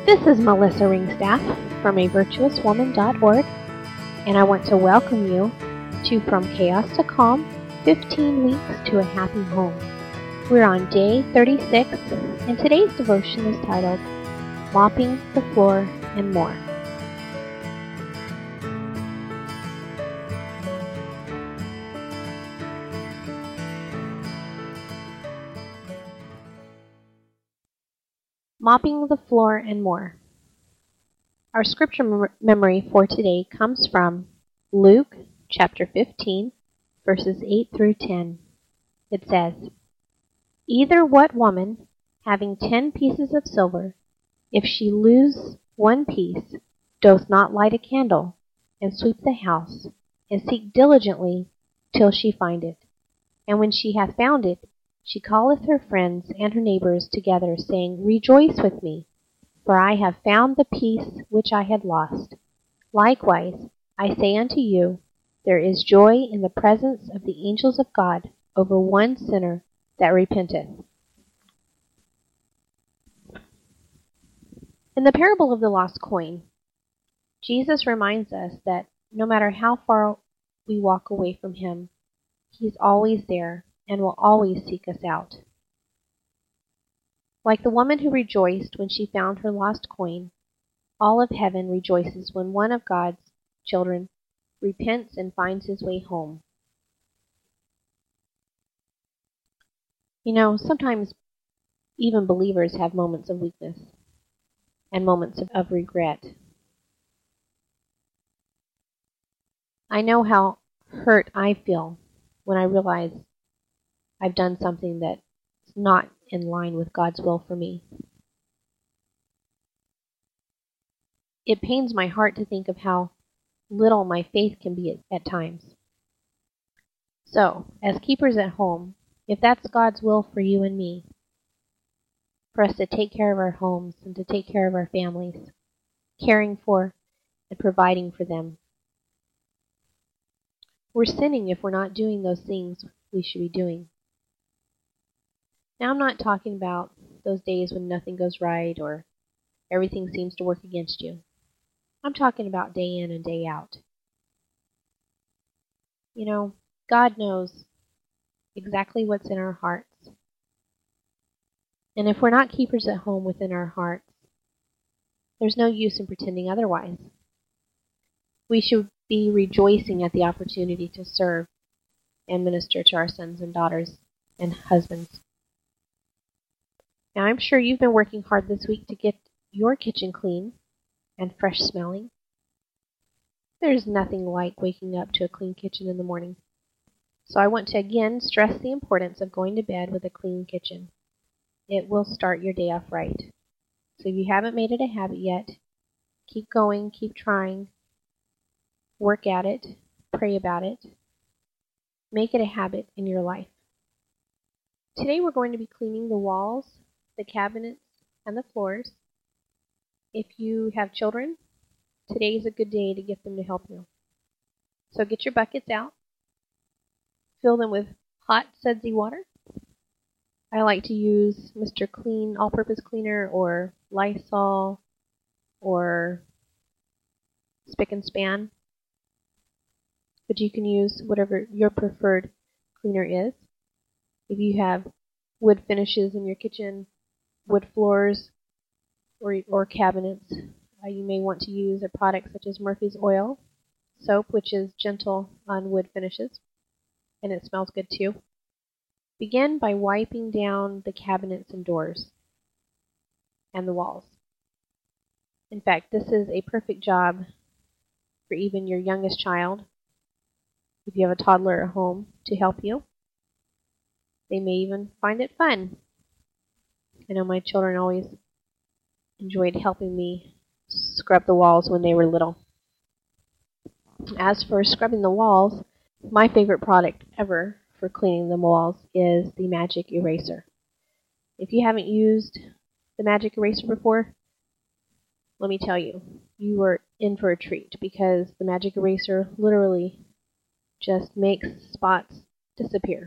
This is Melissa Ringstaff from avirtuouswoman.org, and I want to welcome you to From Chaos to Calm, 15 Weeks to a Happy Home. We're on day 36, and today's devotion is titled, Mopping the Floor and More. Mopping the floor and more. Our scripture memory for today comes from Luke chapter 15, verses 8 through 10. It says, Either what woman, having 10 pieces of silver, if she lose one piece, doth not light a candle, and sweep the house, and seek diligently till she find it? And when she hath found it, she calleth her friends and her neighbors together, saying, Rejoice with me, for I have found the piece which I had lost. Likewise, I say unto you, there is joy in the presence of the angels of God over one sinner that repenteth. In the parable of the lost coin, Jesus reminds us that no matter how far we walk away from Him, He's always there and will always seek us out. Like the woman who rejoiced when she found her lost coin, all of heaven rejoices when one of God's children repents and finds his way home. You know, sometimes even believers have moments of weakness and moments of regret. I know how hurt I feel when I realize I've done something that's not in line with God's will for me. It pains my heart to think of how little my faith can be at times. So, as keepers at home, if that's God's will for you and me, for us to take care of our homes and to take care of our families, caring for and providing for them, we're sinning if we're not doing those things we should be doing. Now, I'm not talking about those days when nothing goes right or everything seems to work against you. I'm talking about day in and day out. You know, God knows exactly what's in our hearts. And if we're not keepers at home within our hearts, there's no use in pretending otherwise. We should be rejoicing at the opportunity to serve and minister to our sons and daughters and husbands. Now, I'm sure you've been working hard this week to get your kitchen clean and fresh smelling. There's nothing like waking up to a clean kitchen in the morning. So I want to again stress the importance of going to bed with a clean kitchen. It will start your day off right. So if you haven't made it a habit yet, keep going, keep trying, work at it, pray about it. Make it a habit in your life. Today we're going to be cleaning the walls, the cabinets, and the floors. If you have children, today is a good day to get them to help you. So get your buckets out. Fill them with hot, sudsy water. I like to use Mr. Clean all-purpose cleaner or Lysol or Spick and Span. But you can use whatever your preferred cleaner is. If you have wood finishes in your kitchen, wood floors, or cabinets, you may want to use a product such as Murphy's Oil soap, which is gentle on wood finishes, and it smells good too. Begin by wiping down the cabinets and doors and the walls. In fact, this is a perfect job for even your youngest child. If you have a toddler at home to help you, they may even find it fun. I know my children always enjoyed helping me scrub the walls when they were little. As for scrubbing the walls, my favorite product ever for cleaning the walls is the Magic Eraser. If you haven't used the Magic Eraser before, let me tell you, you are in for a treat because the Magic Eraser literally just makes spots disappear.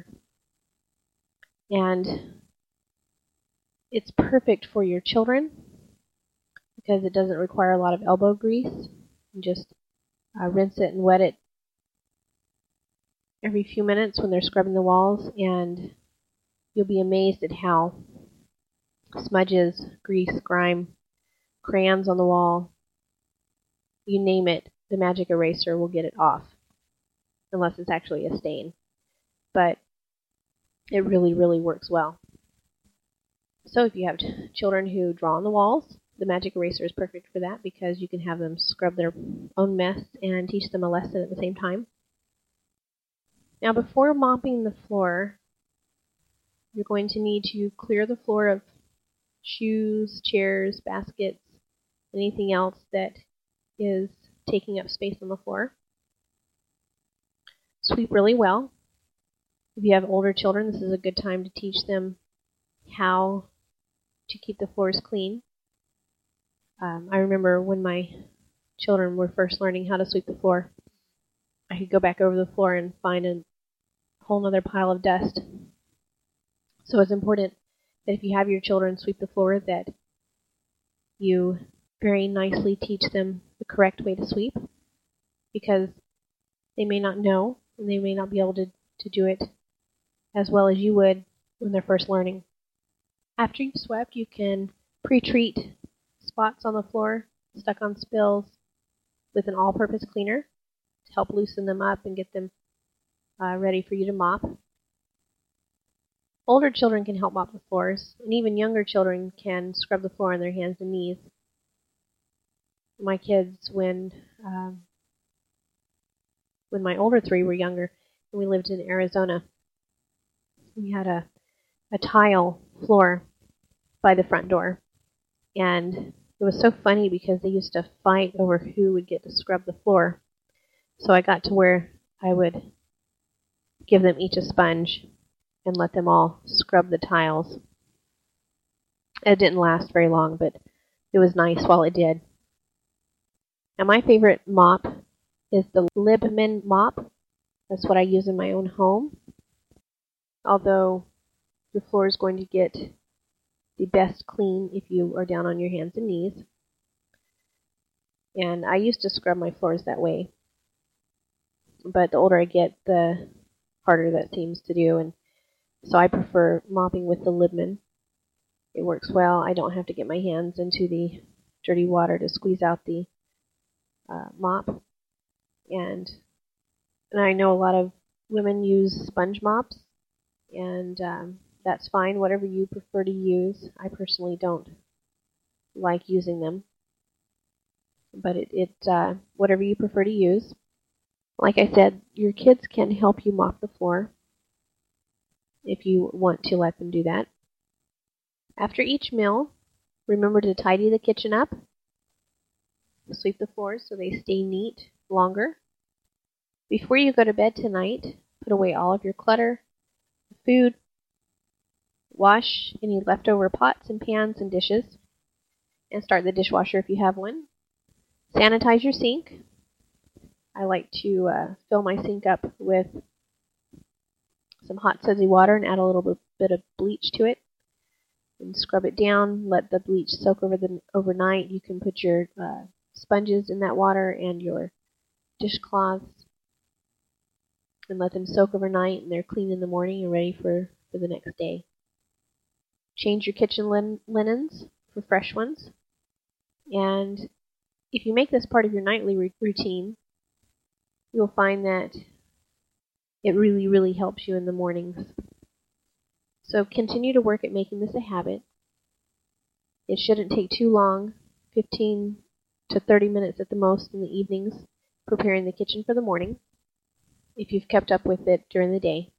And it's perfect for your children because it doesn't require a lot of elbow grease. You just rinse it and wet it every few minutes when they're scrubbing the walls, and you'll be amazed at how smudges, grease, grime, crayons on the wall, you name it, the magic eraser will get it off, unless it's actually a stain. But it really, really works well. So if you have children who draw on the walls, the magic eraser is perfect for that because you can have them scrub their own mess and teach them a lesson at the same time. Now before mopping the floor, you're going to need to clear the floor of shoes, chairs, baskets, anything else that is taking up space on the floor. Sweep really well. If you have older children, this is a good time to teach them how to keep the floors clean. I remember when my children were first learning how to sweep the floor, I could go back over the floor and find a whole other pile of dust. So it's important that if you have your children sweep the floor, that you very nicely teach them the correct way to sweep, because they may not know and they may not be able to do it as well as you would when they're first learning. After you've swept, you can pre-treat spots on the floor, stuck on spills, with an all-purpose cleaner to help loosen them up and get them ready for you to mop. Older children can help mop the floors, and even younger children can scrub the floor on their hands and knees. My kids, when my older three were younger, and we lived in Arizona, we had a tile floor by the front door. And it was so funny because they used to fight over who would get to scrub the floor. So I got to where I would give them each a sponge and let them all scrub the tiles. It didn't last very long, but it was nice while it did. Now my favorite mop is the Libman mop. That's what I use in my own home. Although the floor is going to get the best clean if you are down on your hands and knees. And I used to scrub my floors that way. But the older I get, the harder that seems to do. And so I prefer mopping with the Libman. It works well. I don't have to get my hands into the dirty water to squeeze out the mop. And I know a lot of women use sponge mops. And that's fine, whatever you prefer to use. I personally don't like using them, but whatever you prefer to use. Like I said, your kids can help you mop the floor if you want to let them do that. After each meal, remember to tidy the kitchen up, sweep the floors so they stay neat longer. Before you go to bed tonight, put away all of your clutter, food, wash any leftover pots and pans and dishes, and start the dishwasher if you have one. Sanitize your sink. I like to fill my sink up with some hot sudsy water and add a little bit of bleach to it and scrub it down. Let the bleach soak overnight. You can put your sponges in that water and your dishcloths and let them soak overnight, and they're clean in the morning and ready for the next day. Change your kitchen linens for fresh ones. And if you make this part of your nightly routine, you'll find that it really, really helps you in the mornings. So continue to work at making this a habit. It shouldn't take too long, 15 to 30 minutes at the most in the evenings, preparing the kitchen for the morning, if you've kept up with it during the day.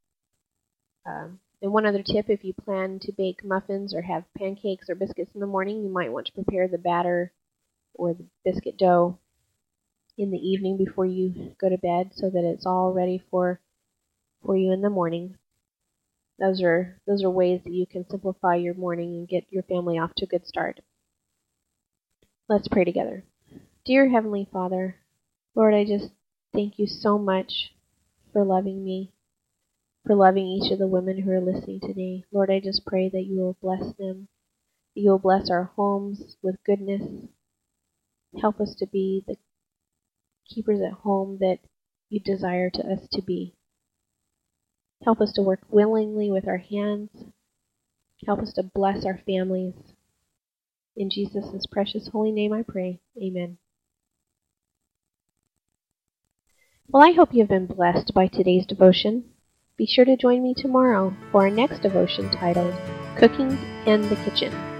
And one other tip, if you plan to bake muffins or have pancakes or biscuits in the morning, you might want to prepare the batter or the biscuit dough in the evening before you go to bed so that it's all ready for you in the morning. Those are ways that you can simplify your morning and get your family off to a good start. Let's pray together. Dear Heavenly Father, Lord, I just thank you so much for loving me, for loving each of the women who are listening today. Lord, I just pray that you will bless them, that you will bless our homes with goodness, Help us to be the keepers at home that you desire to us to be. Help us to work willingly with our hands. Help us to bless our families. In Jesus' precious holy name I pray. Amen. Well, I hope you have been blessed by today's devotion. Be sure to join me tomorrow for our next devotion titled Cooking and the Kitchen.